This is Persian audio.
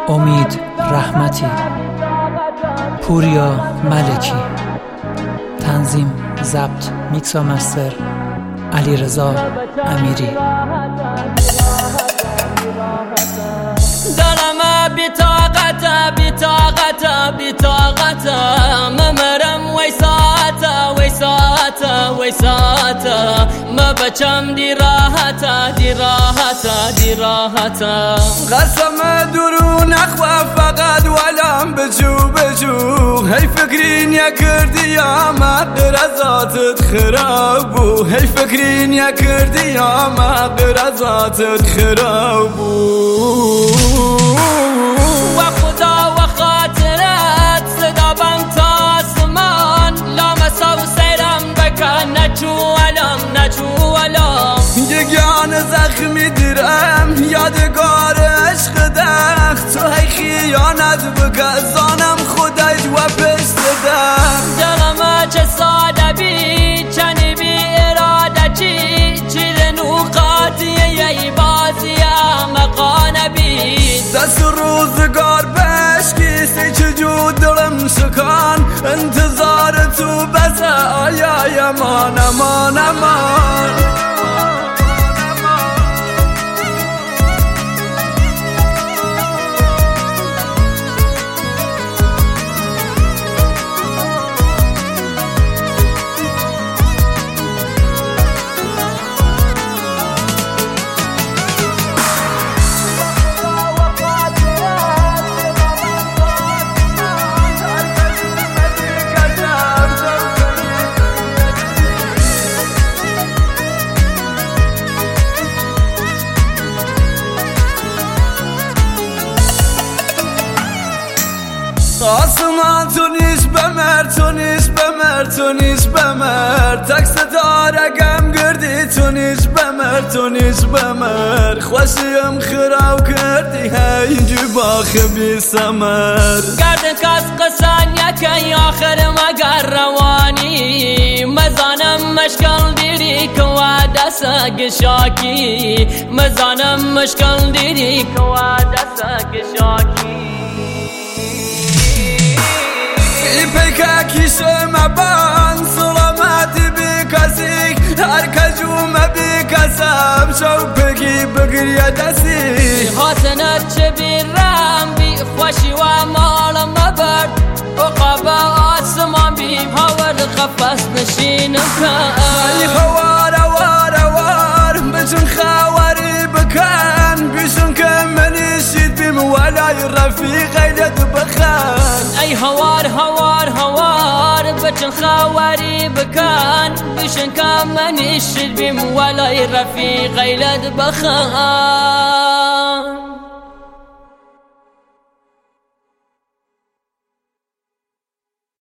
امید رحمتی، پوریا ملکی، تنظیم ضبط میکس و مستر علیرضا امیری. دلم بی‌طاقت ممرم ویسات ما بچم دی راحت قسم درو نخوا فقط ولم بجو هی فکرین یا کردی یا ما قرازاتت خرابو هی فکرین یا کردی یا ما قرازاتت خرابو و خدا و خاطرت صدا بم تا آسمان لامسا و سیرم بکن نچو علم یگان زخمی دیرم یادگار عشق دخت تو هی خیانت بگذانم خودت و پشت دخت دلم چه ساده بی چنی بی اراده چی نوقاتی یی بازی مقانه بی دست روزگار بشکی سی چجور دلم شکان انتظار تو بس آیا یمان آسمان تو نیش بمر تک ستاره گم گردی تو نیش بمر خوشیم خراب کردی هی جباخ بی سمر گردن کس قسان یکی آخر مگر روانی مزانم مشکل دیری کوا دسگ شاکی مزانم مشکل دیری کوا دسگ شاکی پیکاکی شما بان سلامتی بی کسی هر کجوم بی کسم شو بگی بگری دستی حسنت چه بیرم بی خوشی و مال مبرد اقاب آسمان بی هور قفص نشینم ای هوار بچون خواری بکن بیشون که منی شید بیم ولای رفیق ایلت بخن ای هوار بچن خواری بکن بیشن که منی شید بیم ولای رفیق ایلت بخن